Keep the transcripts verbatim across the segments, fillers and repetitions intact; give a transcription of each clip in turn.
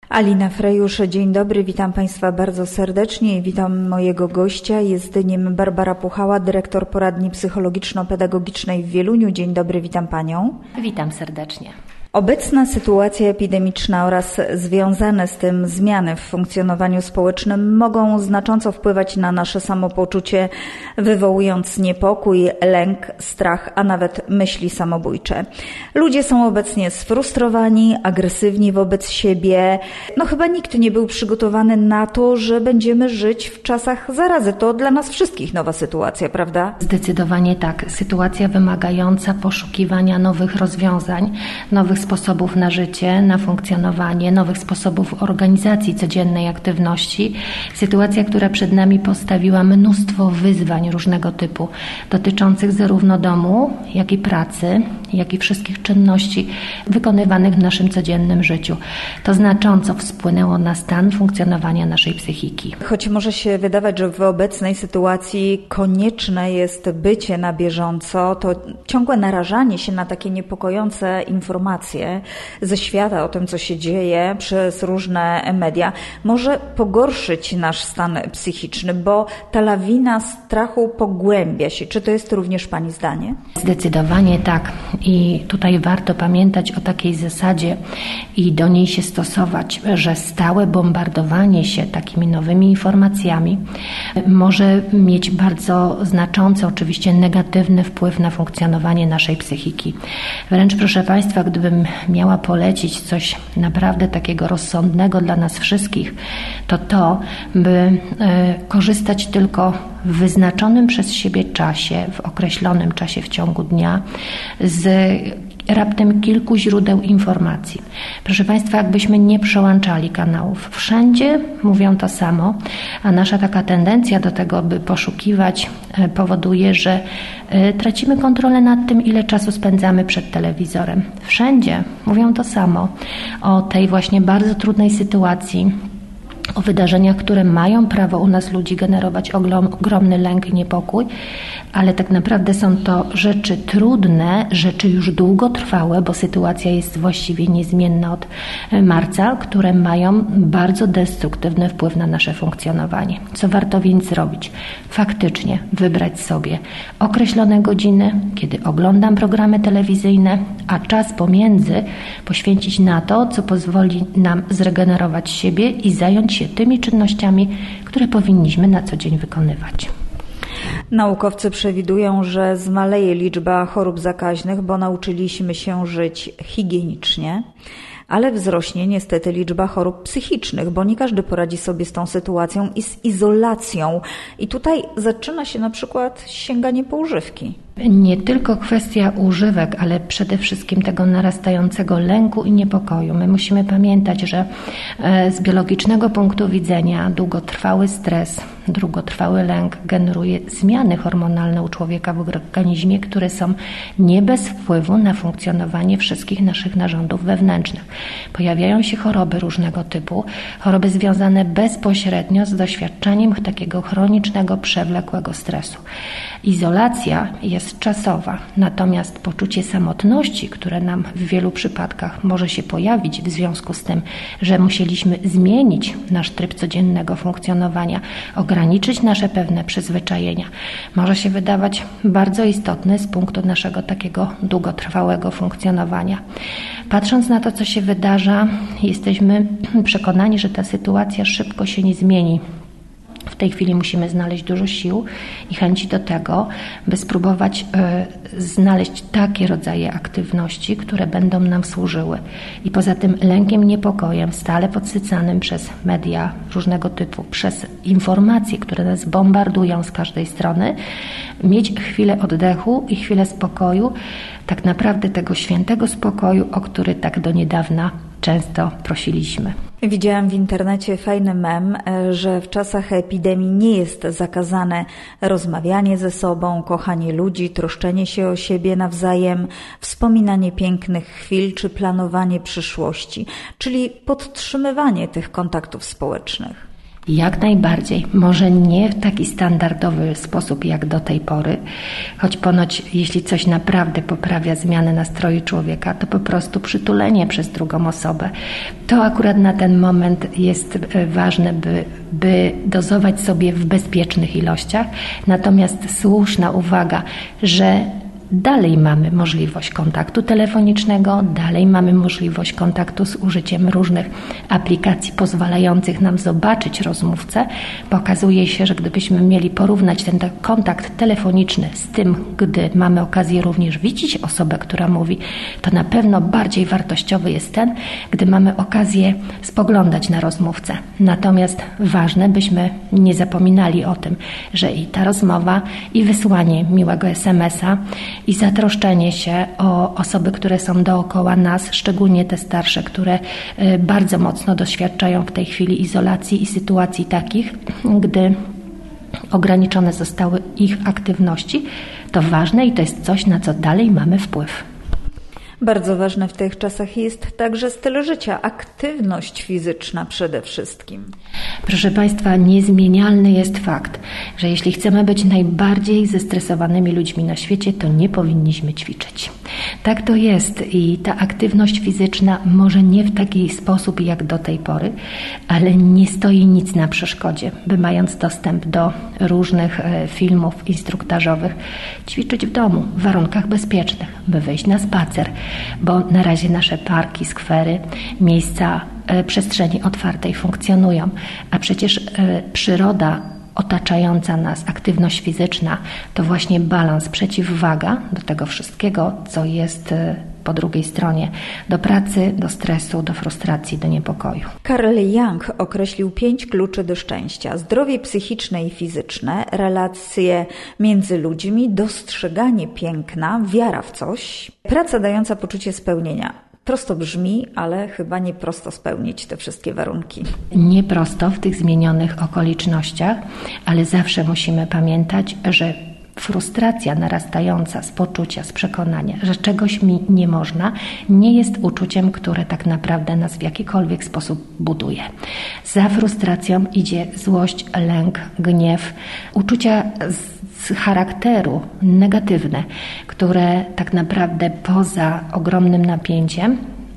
Alina Frejusz, dzień dobry, witam Państwa bardzo serdecznie i witam mojego gościa. Jest nim Barbara Puchała, dyrektor poradni psychologiczno-pedagogicznej w Wieluniu. Dzień dobry, witam Panią. Witam serdecznie. Obecna sytuacja epidemiczna oraz związane z tym zmiany w funkcjonowaniu społecznym mogą znacząco wpływać na nasze samopoczucie, wywołując niepokój, lęk, strach, a nawet myśli samobójcze. Ludzie są obecnie sfrustrowani, agresywni wobec siebie. No chyba nikt nie był przygotowany na to, że będziemy żyć w czasach zarazy. To dla nas wszystkich nowa sytuacja, prawda? Zdecydowanie tak. Sytuacja wymagająca poszukiwania nowych rozwiązań, nowych sposobów na życie, na funkcjonowanie, nowych sposobów organizacji codziennej aktywności. Sytuacja, która przed nami postawiła mnóstwo wyzwań różnego typu, dotyczących zarówno domu, jak i pracy, jak i wszystkich czynności wykonywanych w naszym codziennym życiu. To znacząco wpłynęło na stan funkcjonowania naszej psychiki. Choć może się wydawać, że w obecnej sytuacji konieczne jest bycie na bieżąco, to ciągłe narażanie się na takie niepokojące informacje ze świata o tym, co się dzieje przez różne media, może pogorszyć nasz stan psychiczny, bo ta lawina strachu pogłębia się. Czy to jest również Pani zdanie? Zdecydowanie tak. I tutaj warto pamiętać o takiej zasadzie i do niej się stosować, że stałe bombardowanie się takimi nowymi informacjami może mieć bardzo znaczący, oczywiście negatywny wpływ na funkcjonowanie naszej psychiki. Wręcz, proszę Państwa, gdybym miała polecić coś naprawdę takiego rozsądnego dla nas wszystkich, to to, by y, korzystać tylko w wyznaczonym przez siebie czasie, w określonym czasie w ciągu dnia z raptem kilku źródeł informacji. Proszę Państwa, jakbyśmy nie przełączali kanałów. Wszędzie mówią to samo, a nasza taka tendencja do tego, by poszukiwać, powoduje, że tracimy kontrolę nad tym, ile czasu spędzamy przed telewizorem. Wszędzie mówią to samo o tej właśnie bardzo trudnej sytuacji, o wydarzeniach, które mają prawo u nas ludzi generować ogromny lęk i niepokój, ale tak naprawdę są to rzeczy trudne, rzeczy już długotrwałe, bo sytuacja jest właściwie niezmienna od marca, które mają bardzo destruktywny wpływ na nasze funkcjonowanie. Co warto więc zrobić? Faktycznie wybrać sobie określone godziny, kiedy oglądam programy telewizyjne, a czas pomiędzy poświęcić na to, co pozwoli nam zregenerować siebie i zająć się tymi czynnościami, które powinniśmy na co dzień wykonywać. Naukowcy przewidują, że zmaleje liczba chorób zakaźnych, bo nauczyliśmy się żyć higienicznie, ale wzrośnie niestety liczba chorób psychicznych, bo nie każdy poradzi sobie z tą sytuacją i z izolacją. I tutaj zaczyna się na przykład sięganie po używki. Nie tylko kwestia używek, ale przede wszystkim tego narastającego lęku i niepokoju. My musimy pamiętać, że z biologicznego punktu widzenia długotrwały stres, długotrwały lęk generuje zmiany hormonalne u człowieka w organizmie, które są nie bez wpływu na funkcjonowanie wszystkich naszych narządów wewnętrznych. Pojawiają się choroby różnego typu, choroby związane bezpośrednio z doświadczaniem takiego chronicznego, przewlekłego stresu. Izolacja jest czasowa, natomiast poczucie samotności, które nam w wielu przypadkach może się pojawić w związku z tym, że musieliśmy zmienić nasz tryb codziennego funkcjonowania, ograniczyć nasze pewne przyzwyczajenia, może się wydawać bardzo istotne z punktu naszego takiego długotrwałego funkcjonowania. Patrząc na to, co się wydarza, jesteśmy przekonani, że ta sytuacja szybko się nie zmieni. W tej chwili musimy znaleźć dużo sił i chęci do tego, by spróbować y, znaleźć takie rodzaje aktywności, które będą nam służyły. I poza tym lękiem, niepokojem, stale podsycanym przez media różnego typu, przez informacje, które nas bombardują z każdej strony, mieć chwilę oddechu i chwilę spokoju, tak naprawdę tego świętego spokoju, o który tak do niedawna często prosiliśmy. Widziałam w internecie fajny mem, że w czasach epidemii nie jest zakazane rozmawianie ze sobą, kochanie ludzi, troszczenie się o siebie nawzajem, wspominanie pięknych chwil czy planowanie przyszłości, czyli podtrzymywanie tych kontaktów społecznych. Jak najbardziej. Może nie w taki standardowy sposób jak do tej pory, choć ponoć jeśli coś naprawdę poprawia zmianę nastroju człowieka, to po prostu przytulenie przez drugą osobę. To akurat na ten moment jest ważne, by, by dozować sobie w bezpiecznych ilościach. Natomiast słuszna uwaga, że dalej mamy możliwość kontaktu telefonicznego, dalej mamy możliwość kontaktu z użyciem różnych aplikacji pozwalających nam zobaczyć rozmówcę. Pokazuje się, że gdybyśmy mieli porównać ten kontakt telefoniczny z tym, gdy mamy okazję również widzieć osobę, która mówi, to na pewno bardziej wartościowy jest ten, gdy mamy okazję spoglądać na rozmówcę. Natomiast ważne, byśmy nie zapominali o tym, że i ta rozmowa, i wysłanie miłego es em es a, i zatroszczenie się o osoby, które są dookoła nas, szczególnie te starsze, które bardzo mocno doświadczają w tej chwili izolacji i sytuacji takich, gdy ograniczone zostały ich aktywności, to ważne i to jest coś, na co dalej mamy wpływ. Bardzo ważne w tych czasach jest także styl życia, aktywność fizyczna przede wszystkim. Proszę Państwa, niezmienialny jest fakt, że jeśli chcemy być najbardziej zestresowanymi ludźmi na świecie, to nie powinniśmy ćwiczyć. Tak to jest i ta aktywność fizyczna może nie w taki sposób jak do tej pory, ale nie stoi nic na przeszkodzie, by mając dostęp do różnych filmów instruktażowych, ćwiczyć w domu w warunkach bezpiecznych, by wyjść na spacer, bo na razie nasze parki, skwery, miejsca przestrzeni otwartej funkcjonują, a przecież przyroda otaczająca nas, aktywność fizyczna to właśnie balans, przeciwwaga do tego wszystkiego, co jest po drugiej stronie, do pracy, do stresu, do frustracji, do niepokoju. Carl Jung określił pięć kluczy do szczęścia: zdrowie psychiczne i fizyczne, relacje między ludźmi, dostrzeganie piękna, wiara w coś, praca dająca poczucie spełnienia. Prosto brzmi, ale chyba nie prosto spełnić te wszystkie warunki. Nie prosto w tych zmienionych okolicznościach, ale zawsze musimy pamiętać, że frustracja narastająca z poczucia, z przekonania, że czegoś mi nie można, nie jest uczuciem, które tak naprawdę nas w jakikolwiek sposób buduje. Za frustracją idzie złość, lęk, gniew, uczucia z charakteru negatywne, które tak naprawdę poza ogromnym napięciem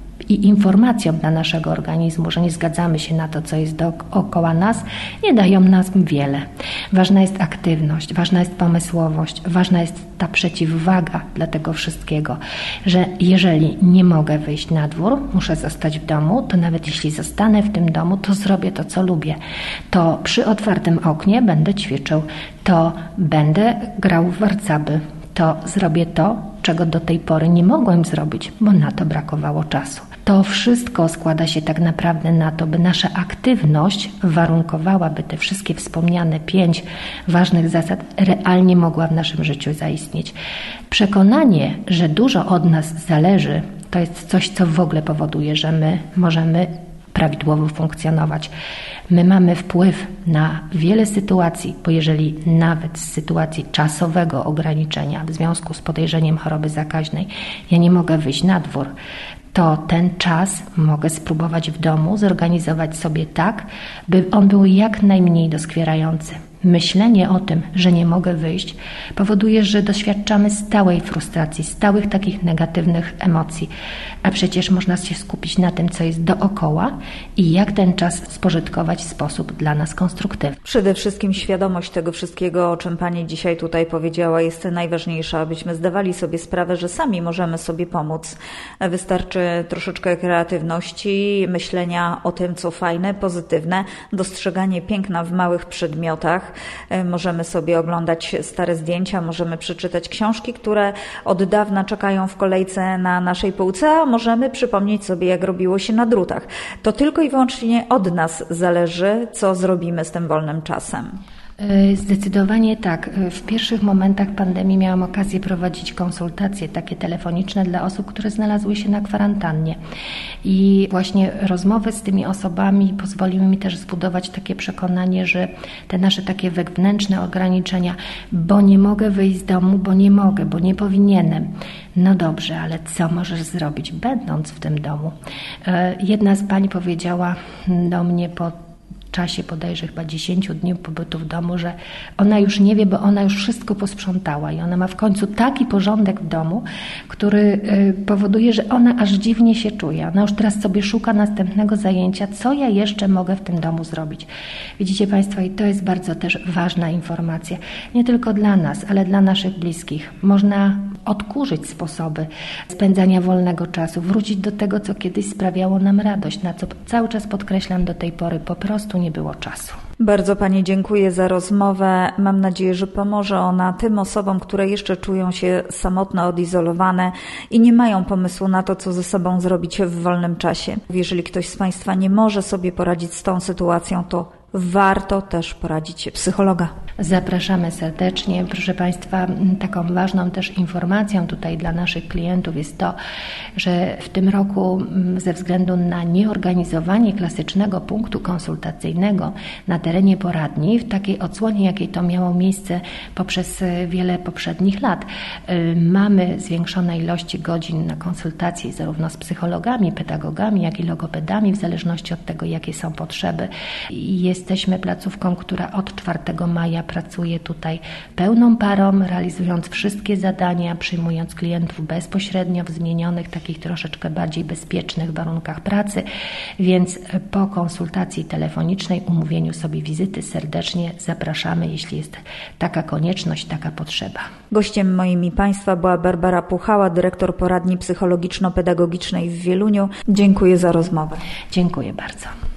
i informacją dla naszego organizmu, że nie zgadzamy się na to, co jest dookoła nas, nie dają nam wiele. Ważna jest aktywność, ważna jest pomysłowość, ważna jest ta przeciwwaga dla tego wszystkiego, że jeżeli nie mogę wyjść na dwór, muszę zostać w domu, to nawet jeśli zostanę w tym domu, to zrobię to, co lubię. To przy otwartym oknie będę ćwiczył, to będę grał w warcaby, to zrobię to, czego do tej pory nie mogłem zrobić, bo na to brakowało czasu. To wszystko składa się tak naprawdę na to, by nasza aktywność warunkowałaby te wszystkie wspomniane pięć ważnych zasad realnie mogła w naszym życiu zaistnieć. Przekonanie, że dużo od nas zależy, to jest coś, co w ogóle powoduje, że my możemy prawidłowo funkcjonować. My mamy wpływ na wiele sytuacji, bo jeżeli nawet z sytuacji czasowego ograniczenia w związku z podejrzeniem choroby zakaźnej ja nie mogę wyjść na dwór, to ten czas mogę spróbować w domu zorganizować sobie tak, by on był jak najmniej doskwierający. Myślenie o tym, że nie mogę wyjść, powoduje, że doświadczamy stałej frustracji, stałych takich negatywnych emocji, a przecież można się skupić na tym, co jest dookoła i jak ten czas spożytkować w sposób dla nas konstruktywny. Przede wszystkim świadomość tego wszystkiego, o czym Pani dzisiaj tutaj powiedziała, jest najważniejsza, abyśmy zdawali sobie sprawę, że sami możemy sobie pomóc. Wystarczy troszeczkę kreatywności, myślenia o tym, co fajne, pozytywne, dostrzeganie piękna w małych przedmiotach. Możemy sobie oglądać stare zdjęcia, możemy przeczytać książki, które od dawna czekają w kolejce na naszej półce, a możemy przypomnieć sobie, jak robiło się na drutach. To tylko i wyłącznie od nas zależy, co zrobimy z tym wolnym czasem. Zdecydowanie tak. W pierwszych momentach pandemii miałam okazję prowadzić konsultacje takie telefoniczne dla osób, które znalazły się na kwarantannie. I właśnie rozmowy z tymi osobami pozwoliły mi też zbudować takie przekonanie, że te nasze takie wewnętrzne ograniczenia, bo nie mogę wyjść z domu, bo nie mogę, bo nie powinienem. No dobrze, ale co możesz zrobić, będąc w tym domu? Jedna z pań powiedziała do mnie po czasie bodajże chyba dziesięciu dni pobytu w domu, że ona już nie wie, bo ona już wszystko posprzątała i ona ma w końcu taki porządek w domu, który powoduje, że ona aż dziwnie się czuje. Ona już teraz sobie szuka następnego zajęcia, co ja jeszcze mogę w tym domu zrobić. Widzicie Państwo, i to jest bardzo też ważna informacja. Nie tylko dla nas, ale dla naszych bliskich. Można odkurzyć sposoby spędzania wolnego czasu, wrócić do tego, co kiedyś sprawiało nam radość, na co cały czas podkreślam do tej pory, po prostu nie było czasu. Bardzo Pani dziękuję za rozmowę. Mam nadzieję, że pomoże ona tym osobom, które jeszcze czują się samotne, odizolowane i nie mają pomysłu na to, co ze sobą zrobić w wolnym czasie. Jeżeli ktoś z Państwa nie może sobie poradzić z tą sytuacją, to warto też poradzić się psychologa. Zapraszamy serdecznie. Proszę Państwa, taką ważną też informacją tutaj dla naszych klientów jest to, że w tym roku ze względu na nieorganizowanie klasycznego punktu konsultacyjnego na terenie poradni, w takiej odsłonie, jakiej to miało miejsce poprzez wiele poprzednich lat, mamy zwiększone ilości godzin na konsultacje zarówno z psychologami, pedagogami, jak i logopedami, w zależności od tego, jakie są potrzeby. Jest Jesteśmy placówką, która od czwartego maja pracuje tutaj pełną parą, realizując wszystkie zadania, przyjmując klientów bezpośrednio w zmienionych, takich troszeczkę bardziej bezpiecznych warunkach pracy, więc po konsultacji telefonicznej, umówieniu sobie wizyty serdecznie zapraszamy, jeśli jest taka konieczność, taka potrzeba. Gościem moim i Państwa była Barbara Puchała, dyrektor poradni psychologiczno-pedagogicznej w Wieluniu. Dziękuję za rozmowę. Dziękuję bardzo.